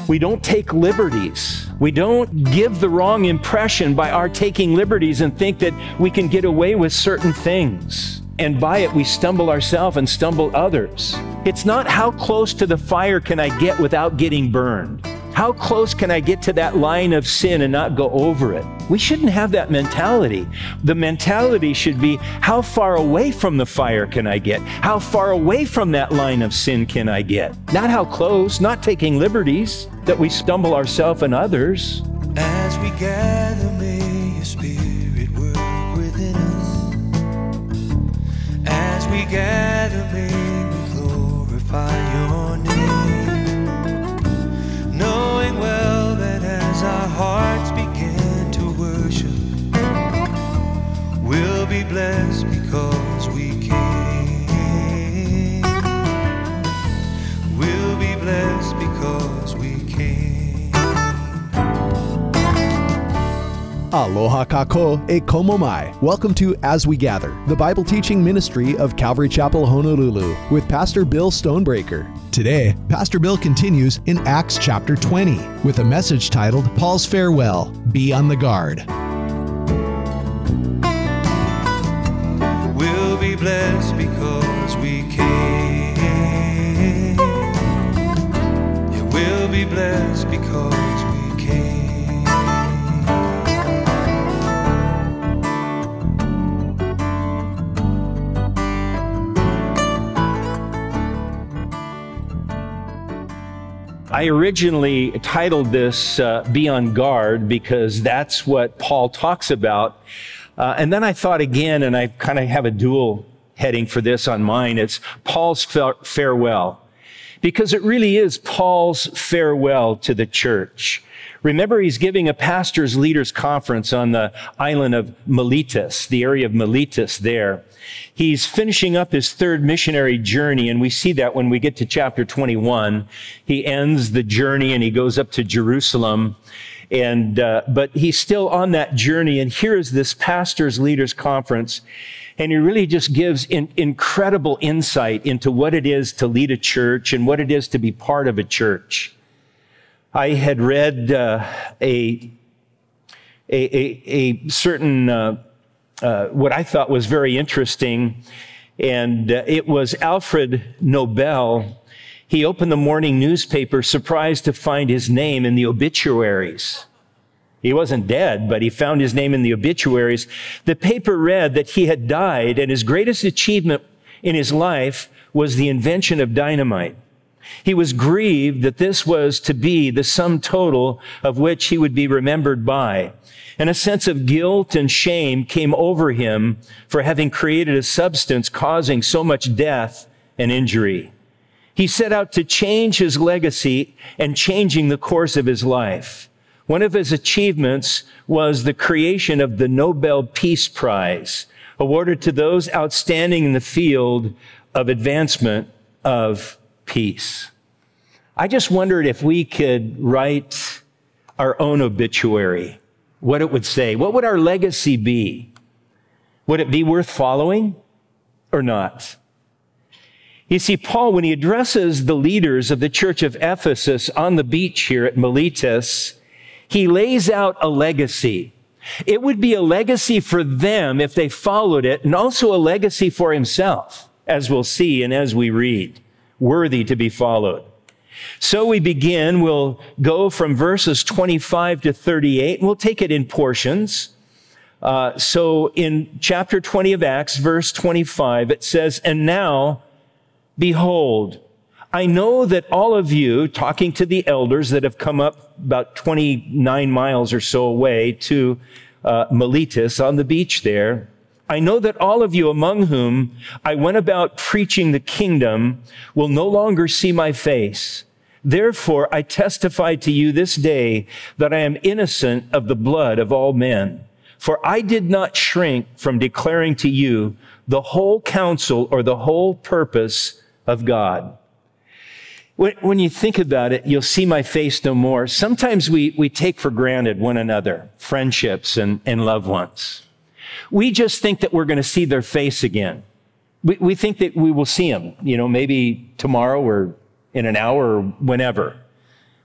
We don't take liberties. We don't give the wrong impression by our taking liberties and think that we can get away with certain things. And by it, we stumble ourselves and stumble others. It's not how close to the fire can I get without getting burned. How close can I get to that line of sin and not go over it? We shouldn't have that mentality. The mentality should be, how far away from the fire can I get? How far away from that line of sin can I get? Not how close, not taking liberties that we stumble ourselves and others. As we gather, may your spirit work within us. As we gather, may we glorify your name, knowing well that as our hearts begin to worship, we'll be blessed because we came. We'll be blessed because we came. Aloha kako e komo mai. Welcome to As We Gather, the Bible teaching ministry of Calvary Chapel, Honolulu, with Pastor Bill Stonebreaker. Today, Pastor Bill continues in Acts chapter 20 with a message titled, Paul's Farewell, Be on the Guard. We'll be blessed because we came. Yeah, we'll be blessed because we came. I originally titled this Be on Guard because that's what Paul talks about. And then I thought again, and I kind of have a dual heading for this on mine. It's Paul's farewell, because it really is Paul's farewell to the church. Remember, he's giving a pastors' leaders conference on the island of Miletus, the area of Miletus there. He's finishing up his third missionary journey, and we see that when we get to chapter 21. He ends the journey and he goes up to Jerusalem. But he's still on that journey, and here is this pastors' leaders conference, and he really just gives incredible insight into what it is to lead a church and what it is to be part of a church. I had read a certain what I thought was very interesting, and it was Alfred Nobel. He opened the morning newspaper, surprised to find his name in the obituaries. He wasn't dead, but he found his name in the obituaries. The paper read that he had died, and his greatest achievement in his life was the invention of dynamite. He was grieved that this was to be the sum total of which he would be remembered by. And a sense of guilt and shame came over him for having created a substance causing so much death and injury. He set out to change his legacy and changing the course of his life. One of his achievements was the creation of the Nobel Peace Prize, awarded to those outstanding in the field of advancement of peace. I just wondered if we could write our own obituary, what it would say. What would our legacy be? Would it be worth following or not? You see, Paul, when he addresses the leaders of the church of Ephesus on the beach here at Miletus, he lays out a legacy. It would be a legacy for them if they followed it, and also a legacy for himself, as we'll see and as we read, worthy to be followed. So we begin. We'll go from verses 25 to 38, and we'll take it in portions. So in chapter 20 of Acts, verse 25, it says, "And now, behold, I know that all of you," talking to the elders that have come up about 29 miles or so away to Miletus on the beach there, "I know that all of you among whom I went about preaching the kingdom will no longer see my face. Therefore, I testify to you this day that I am innocent of the blood of all men. For I did not shrink from declaring to you the whole counsel or the whole purpose of God." When you think about it, you'll see my face no more. Sometimes we take for granted one another, friendships and loved ones. We just think that we're going to see their face again. We think that we will see them, maybe tomorrow or in an hour or whenever.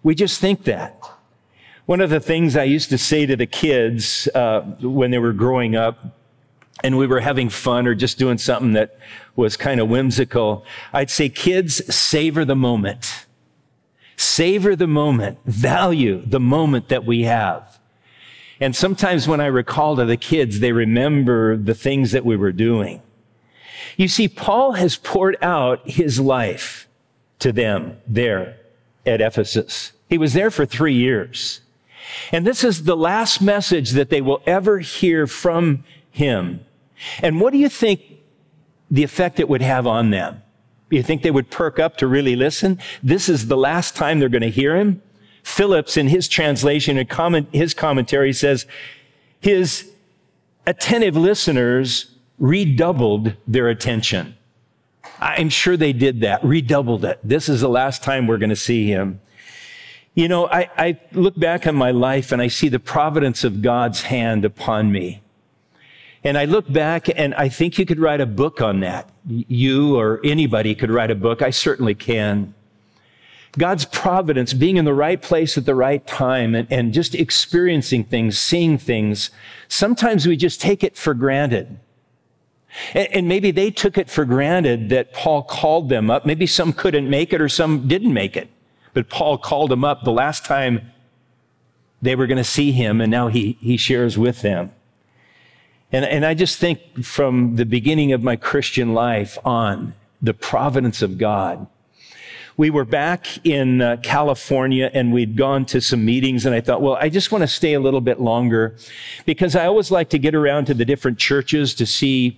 We just think that. One of the things I used to say to the kids when they were growing up and we were having fun or just doing something that was kind of whimsical, I'd say, kids, savor the moment. Savor the moment. Value the moment that we have. And sometimes when I recall to the kids, they remember the things that we were doing. You see, Paul has poured out his life to them there at Ephesus. He was there for 3 years. And this is the last message that they will ever hear from him. And what do you think the effect it would have on them? You think they would perk up to really listen? This is the last time they're going to hear him. Phillips, in his translation and his commentary, says his attentive listeners redoubled their attention. I'm sure they did that, redoubled it. This is the last time we're going to see him. You know, I look back on my life and I see the providence of God's hand upon me. And I look back and I think you could write a book on that. You or anybody could write a book. I certainly can. God's providence, being in the right place at the right time and just experiencing things, seeing things. Sometimes we just take it for granted. And maybe they took it for granted that Paul called them up. Maybe some couldn't make it or some didn't make it. But Paul called them up the last time they were going to see him, and now he shares with them. And I just think from the beginning of my Christian life on, the providence of God. We were back in California and we'd gone to some meetings, and I thought, well, I just want to stay a little bit longer because I always like to get around to the different churches to see,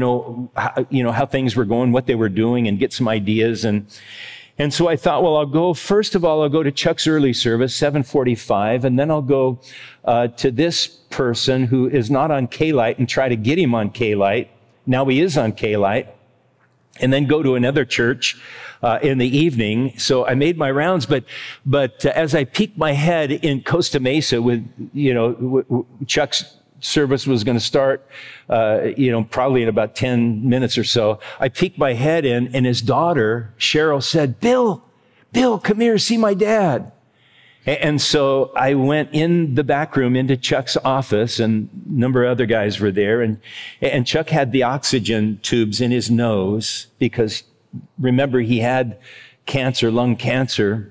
how things were going, what they were doing, and get some ideas. And so I thought, well, first of all, I'll go to Chuck's early service, 7:45, and then I'll go to this person who is not on K-Lite and try to get him on K-Lite. Now he is on K-Lite. And then go to another church in the evening. So I made my rounds, but as I peeked my head in Costa Mesa with, Chuck's service was going to start, probably in about 10 minutes or so. I peeked my head in, and his daughter, Cheryl, said, Bill, come here, see my dad. And so I went in the back room into Chuck's office, and a number of other guys were there. And Chuck had the oxygen tubes in his nose because, remember, he had cancer, lung cancer.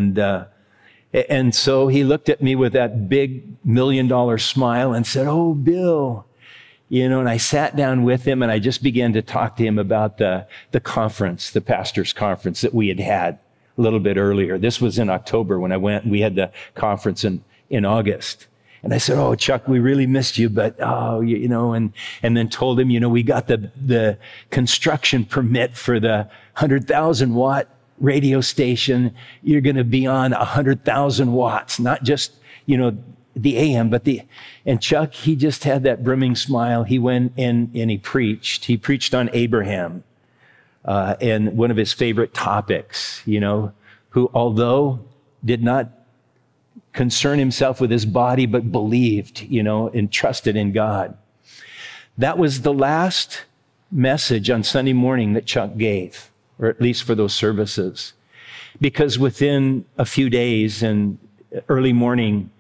And so he looked at me with that big $1 million smile and said, oh, Bill. And I sat down with him and I just began to talk to him about the conference, the pastor's conference that we had a little bit earlier. This was in October when I went, and we had the conference in August. And I said, oh, Chuck, we really missed you, but, and then told him, we got the construction permit for the 100,000 watt radio station. You're going to be on 100,000 watts, not just, the AM, and Chuck, he just had that brimming smile. He went in and he preached on Abraham. And one of his favorite topics, who although did not concern himself with his body, but believed, and trusted in God. That was the last message on Sunday morning that Chuck gave, or at least for those services. Because within a few days and early morning,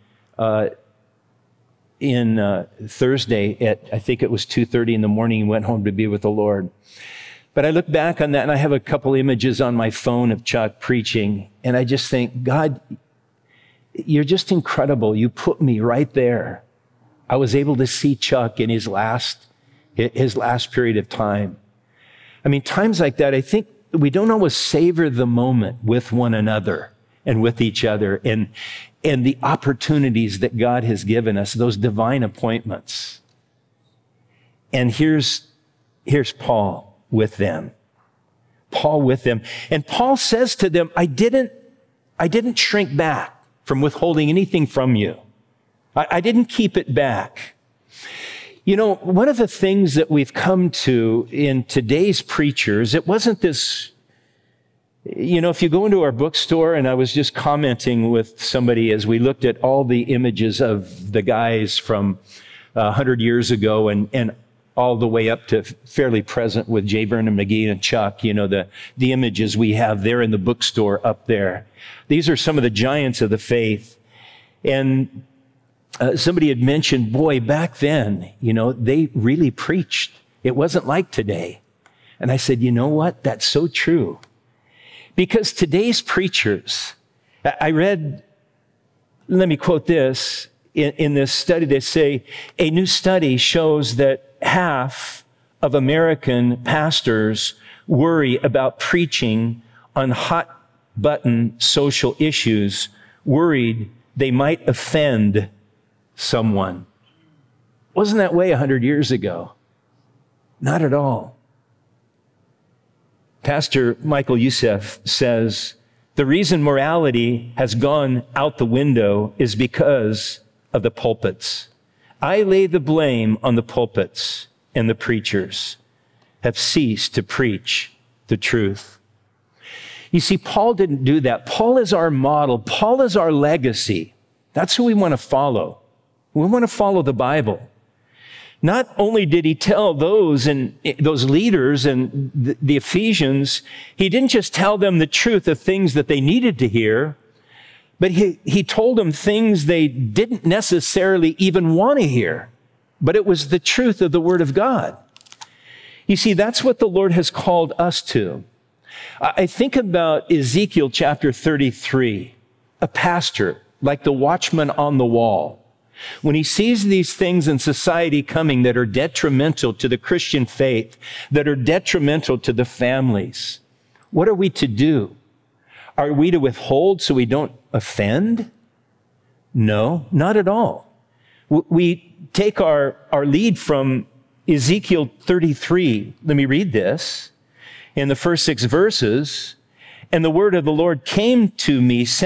in Thursday at, I think it was 2:30 in the morning, he went home to be with the Lord. But I look back on that and I have a couple images on my phone of Chuck preaching, and I just think, God, you're just incredible. You put me right there. I was able to see Chuck in his last period of time. I mean, times like that, I think we don't always savor the moment with one another and with each other and the opportunities that God has given us, those divine appointments. And here's Paul with them. Paul with them. And Paul says to them, I didn't shrink back from withholding anything from you. I didn't keep it back. One of the things that we've come to in today's preachers, it wasn't this, if you go into our bookstore, and I was just commenting with somebody as we looked at all the images of the guys from 100 years ago and all the way up to fairly present with J. Vernon McGee and Chuck, the images we have there in the bookstore up there. These are some of the giants of the faith. And somebody had mentioned, boy, back then, they really preached. It wasn't like today. And I said, you know what? That's so true. Because today's preachers, I read, let me quote this, in this study, they say, a new study shows that half of American pastors worry about preaching on hot-button social issues, worried they might offend someone. Wasn't that way 100 years ago? Not at all. Pastor Michael Youssef says, the reason morality has gone out the window is because of the pulpits. I lay the blame on the pulpits, and the preachers have ceased to preach the truth. You see, Paul didn't do that. Paul is our model. Paul is our legacy. That's who we want to follow. We want to follow the Bible. Not only did he tell those leaders and the Ephesians, he didn't just tell them the truth of things that they needed to hear, but he told them things they didn't necessarily even want to hear. But it was the truth of the Word of God. You see, that's what the Lord has called us to. I think about Ezekiel chapter 33, a pastor, like the watchman on the wall. When he sees these things in society coming that are detrimental to the Christian faith, that are detrimental to the families, what are we to do? Are we to withhold so we don't offend? No, not at all. We take our lead from Ezekiel 33. Let me read this. In the first 6 verses, and the word of the Lord came to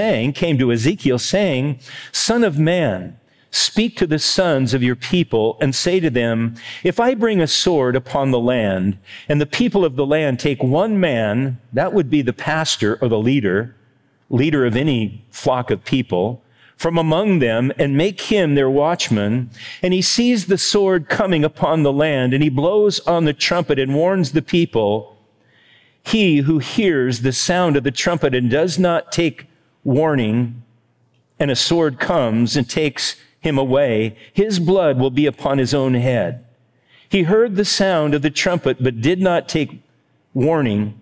Ezekiel saying, Son of man, speak to the sons of your people and say to them, if I bring a sword upon the land and the people of the land take one man, that would be the pastor or the leader of any flock of people, from among them and make him their watchman, and he sees the sword coming upon the land and he blows on the trumpet and warns the people, he who hears the sound of the trumpet and does not take warning, and a sword comes and takes him away, his blood will be upon his own head. He heard the sound of the trumpet, but did not take warning.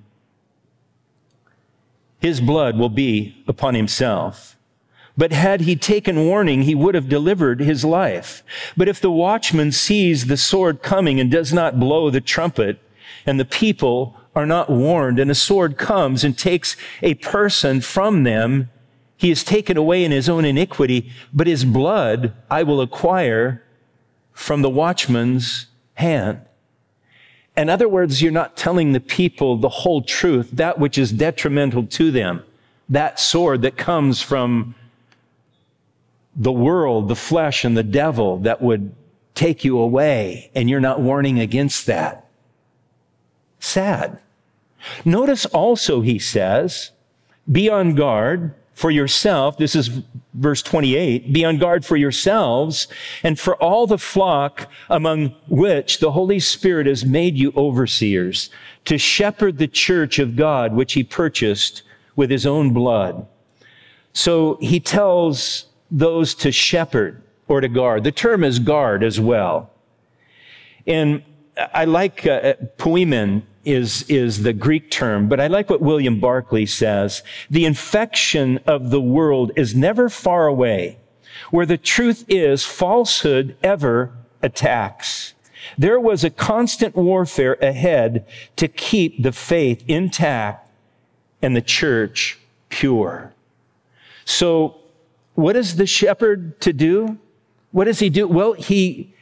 His blood will be upon himself. But had he taken warning, he would have delivered his life. But if the watchman sees the sword coming and does not blow the trumpet, and the people are not warned, and a sword comes and takes a person from them, he is taken away in his own iniquity, but his blood I will acquire from the watchman's hand. In other words, you're not telling the people the whole truth, that which is detrimental to them. That sword that comes from the world, the flesh, and the devil that would take you away, and you're not warning against that. Sad. Notice also, he says, be on guard for yourself. This is verse 28. Be on guard for yourselves and for all the flock among which the Holy Spirit has made you overseers, to shepherd the church of God, which he purchased with his own blood. So he tells those to shepherd or to guard. The term is guard as well. And I like poimen is the Greek term, but I like what William Barclay says. The infection of the world is never far away. Where the truth is, falsehood ever attacks. There was a constant warfare ahead to keep the faith intact and the church pure. So what is the shepherd to do? What does he do? Well, he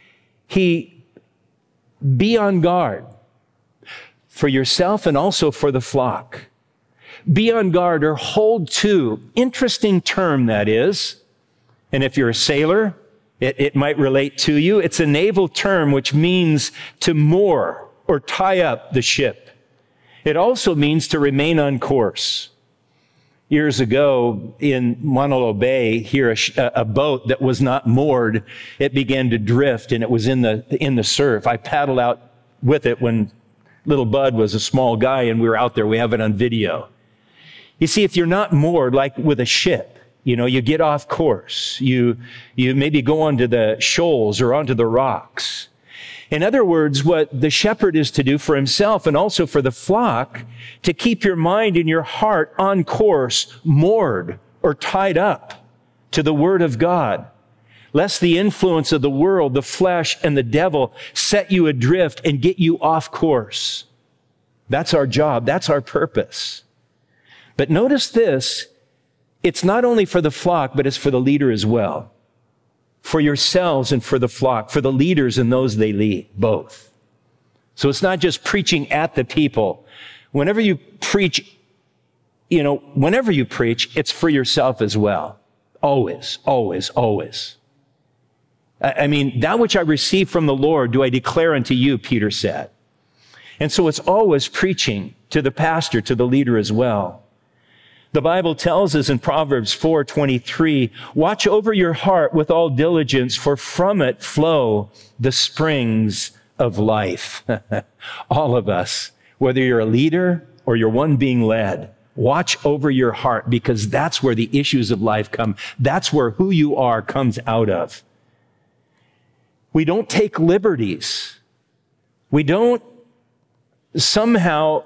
be on guard for yourself and also for the flock. Be on guard or hold to. Interesting term that is. And if you're a sailor, it might relate to you. It's a naval term which means to moor or tie up the ship. It also means to remain on course. Years ago in Montalo Bay, here a boat that was not moored, it began to drift and it was in the surf. I paddled out with it when little Bud was a small guy and we were out there. We have it on video. You see, if you're not moored like with a ship, you get off course. You maybe go onto the shoals or onto the rocks. In other words, what the shepherd is to do for himself and also for the flock, to keep your mind and your heart on course, moored or tied up to the Word of God, lest the influence of the world, the flesh, and the devil set you adrift and get you off course. That's our job. That's our purpose. But notice this, it's not only for the flock, but it's for the leader as well. For yourselves and for the flock, for the leaders and those they lead, both. So it's not just preaching at the people. Whenever you preach, it's for yourself as well. Always, always, always. I mean, that which I received from the Lord do I declare unto you, Peter said. And so it's always preaching to the pastor, to the leader as well. The Bible tells us in Proverbs 4:23, watch over your heart with all diligence, for from it flow the springs of life. All of us, whether you're a leader or you're one being led, watch over your heart because that's where the issues of life come. That's where who you are comes out of. We don't take liberties. We don't somehow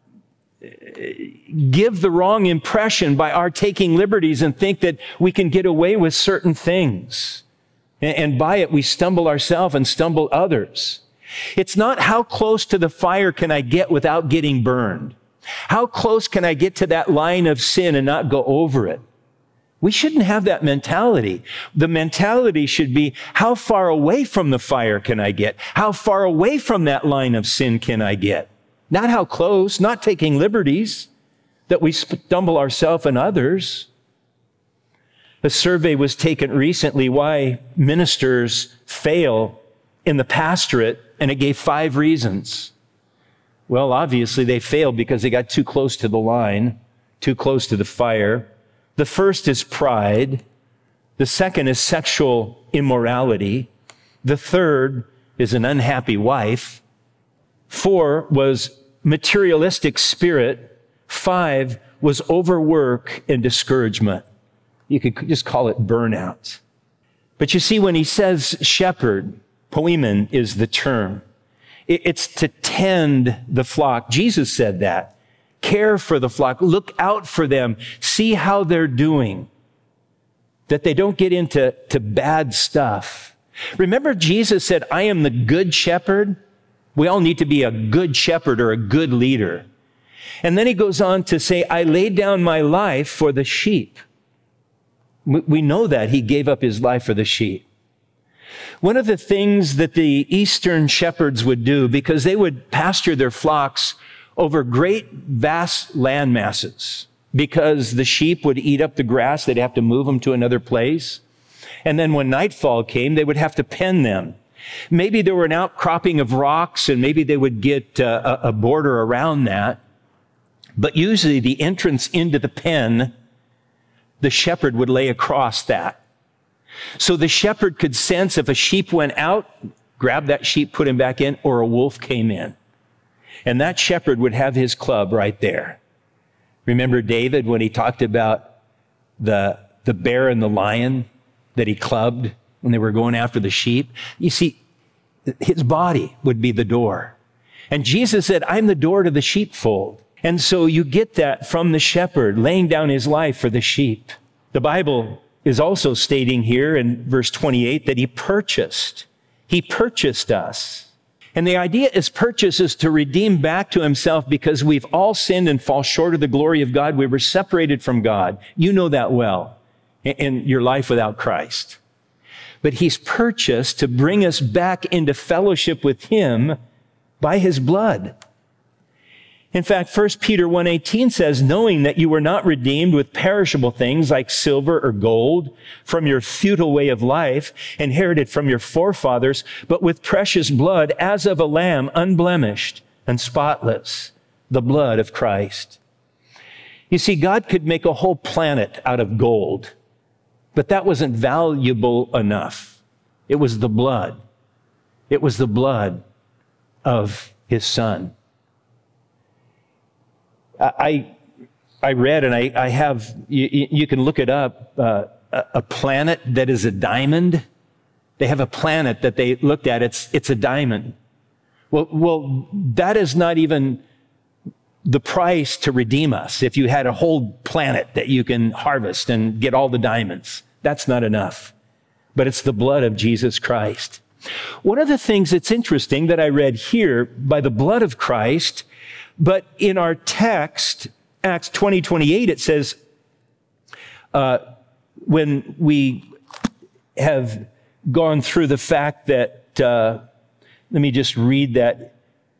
give the wrong impression by our taking liberties and think that we can get away with certain things. And by it, we stumble ourselves and stumble others. It's not how close to the fire can I get without getting burned? How close can I get to that line of sin and not go over it? We shouldn't have that mentality. The mentality should be, how far away from the fire can I get? How far away from that line of sin can I get? Not how close, not taking liberties that we stumble ourselves and others. A survey was taken recently why ministers fail in the pastorate, and it gave 5 reasons. Well, obviously they failed because they got too close to the line, too close to the fire. The first is pride. The second is sexual immorality. The third is an unhappy wife. 4 was materialistic spirit. 5 was overwork and discouragement. You could just call it burnout. But you see, when he says shepherd, poimen is the term. It's to tend the flock. Jesus said that. Care for the flock. Look out for them. See how they're doing. That they don't get into bad stuff. Remember, Jesus said, I am the good shepherd. We all need to be a good shepherd or a good leader. And then he goes on to say, I laid down my life for the sheep. We know that he gave up his life for the sheep. One of the things that the Eastern shepherds would do, because they would pasture their flocks over great, vast land masses, because the sheep would eat up the grass, they'd have to move them to another place. And then when nightfall came, they would have to pen them. Maybe there were an outcropping of rocks, and maybe they would get a border around that. But usually the entrance into the pen, the shepherd would lay across that. So the shepherd could sense if a sheep went out, grab that sheep, put him back in, or a wolf came in. And that shepherd would have his club right there. Remember David when he talked about the bear and the lion that he clubbed when they were going after the sheep? You see, his body would be the door. And Jesus said, I'm the door to the sheepfold. And so you get that from the shepherd laying down his life for the sheep. The Bible is also stating here in verse 28 that he purchased us. And the idea is purchase is to redeem back to himself because we've all sinned and fall short of the glory of God. We were separated from God. You know that well in your life without Christ. But he's purchased to bring us back into fellowship with him by his blood. In fact, 1 Peter 1:18 says, knowing that you were not redeemed with perishable things like silver or gold from your futile way of life, inherited from your forefathers, but with precious blood as of a lamb, unblemished and spotless, the blood of Christ. You see, God could make a whole planet out of gold, but that wasn't valuable enough. It was the blood. It was the blood of his son. I read, and I have, you can look it up, a planet that is a diamond. They have a planet that they looked at, it's a diamond. Well, that is not even the price to redeem us. If you had a whole planet that you can harvest and get all the diamonds, that's not enough. But it's the blood of Jesus Christ. One of the things that's interesting that I read here, by the blood of Christ, but in our text, Acts 20:28, it says, when we have gone through the fact that, let me just read that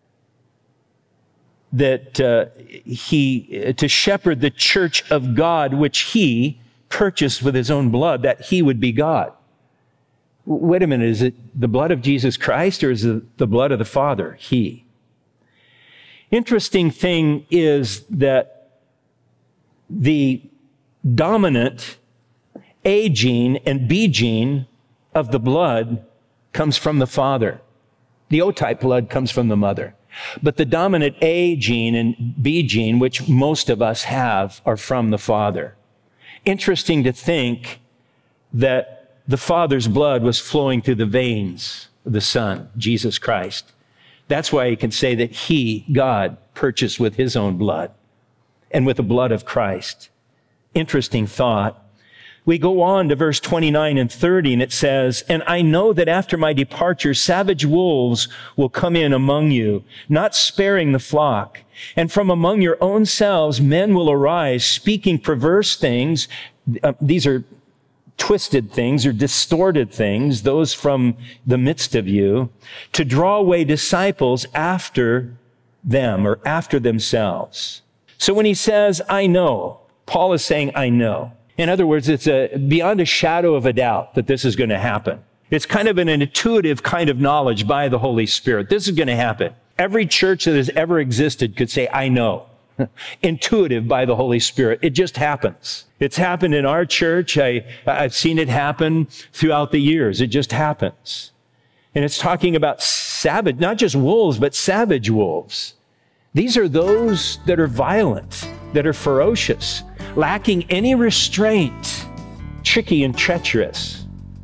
he, to shepherd the church of God, which he purchased with his own blood, that he would be God. Wait a minute, is it the blood of Jesus Christ or is it the blood of the Father? He. Interesting thing is that the dominant A gene and B gene of the blood comes from the father. The O-type blood comes from the mother. But the dominant A gene and B gene, which most of us have, are from the father. Interesting to think that the Father's blood was flowing through the veins of the Son, Jesus Christ. That's why he can say that he, God, purchased with his own blood and with the blood of Christ. Interesting thought. We go on to verse 29 and 30, and it says, "And I know that after my departure, savage wolves will come in among you, not sparing the flock. And from among your own selves, men will arise, speaking perverse things." These are twisted things or distorted things, those from the midst of you, to draw away disciples after them or after themselves. So when he says, "I know," Paul is saying, "I know." In other words, it's beyond a shadow of a doubt that this is going to happen. It's kind of an intuitive kind of knowledge by the Holy Spirit. This is going to happen. Every church that has ever existed could say, "I know." Intuitive by the Holy Spirit. It just happens. It's happened in our church. I've seen it happen throughout the years. It just happens. And it's talking about savage, not just wolves, but savage wolves. These are those that are violent, that are ferocious, lacking any restraint, tricky and treacherous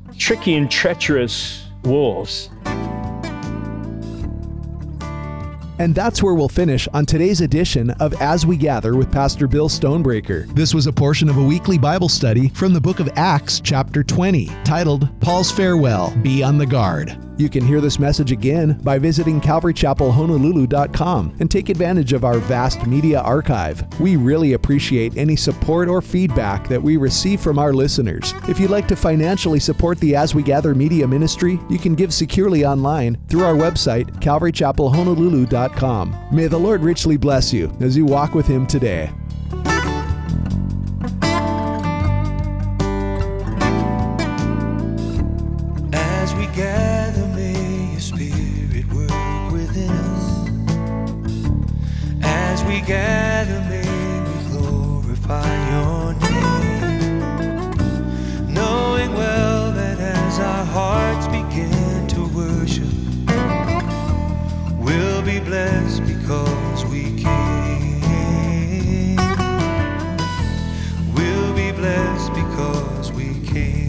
wolves. And that's where we'll finish on today's edition of As We Gather with Pastor Bill Stonebreaker. This was a portion of a weekly Bible study from the book of Acts, chapter 20, titled Paul's Farewell, Be on the Guard. You can hear this message again by visiting CalvaryChapelHonolulu.com and take advantage of our vast media archive. We really appreciate any support or feedback that we receive from our listeners. If you'd like to financially support the As We Gather media ministry, you can give securely online through our website, CalvaryChapelHonolulu.com. May the Lord richly bless you as you walk with Him today. As we gather, may your Spirit work within us. As we gather, may we glorify your name, knowing well that as our hearts begin to worship, we'll be blessed because we came. We'll be blessed because we came.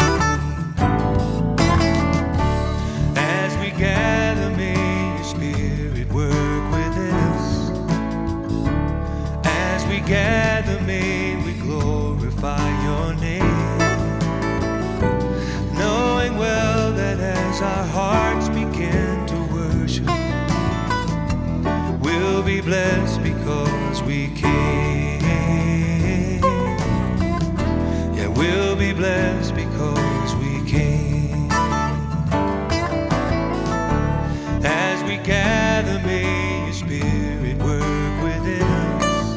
As we gather, may your Spirit work within us. As we gather, may we glorify your name, knowing well that as our hearts begin to worship, we'll be blessed because we came. Yeah, we'll be blessed because we came. As we gather, may your Spirit work within us.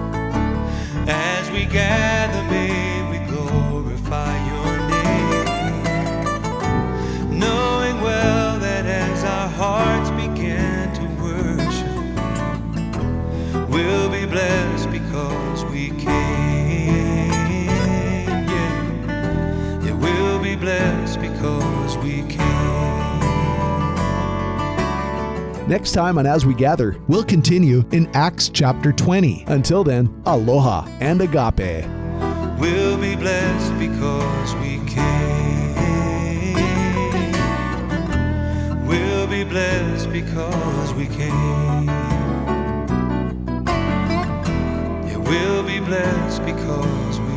As we gather, may we glorify your name, knowing well that as our hearts begin to worship, we'll be blessed because we Next time on As We Gather, we'll continue in Acts chapter 20. Until then, aloha and agape. We'll be blessed because we came. We'll be blessed because we came. Yeah, we'll be blessed because we